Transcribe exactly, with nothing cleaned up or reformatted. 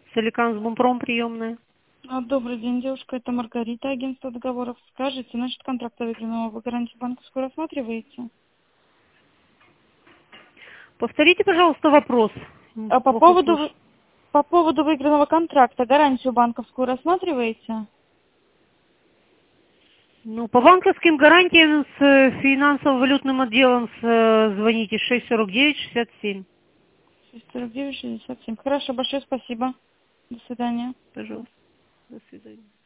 Соликамск-Бумпром, приемная. А, Добрый день, девушка, это Маргарита, агентство договоров. Скажите, насчет контракта выигранного, вы гарантию банковскую рассматриваете? Повторите, пожалуйста, вопрос. А по Плохо поводу, слышу. вы- по поводу выигранного контракта, гарантию банковскую рассматриваете? Ну, по банковским гарантиям с э, финансово-валютным отделом с, э, звоните шесть сорок девять шестьдесят семь. шесть сорок девять шестьдесят семь. Хорошо, большое спасибо. До свидания. Пожалуйста. До свидания.